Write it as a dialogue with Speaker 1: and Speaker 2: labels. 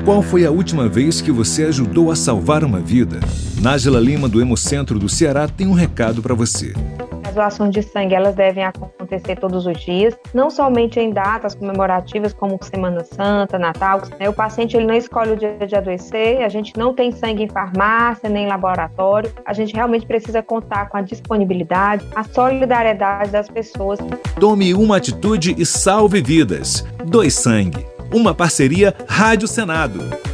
Speaker 1: Qual foi a última vez que você ajudou a salvar uma vida? Nájila Lima, do Hemocentro do Ceará, tem um recado para você.
Speaker 2: As doações de sangue, elas devem acontecer todos os dias, não somente em datas comemorativas como Semana Santa, Natal. O paciente ele não escolhe o dia de adoecer, a gente não tem sangue em farmácia, nem em laboratório. A gente realmente precisa contar com a disponibilidade, a solidariedade das pessoas.
Speaker 1: Tome uma atitude e salve vidas. Doe sangue. Uma parceria Rádio Senado.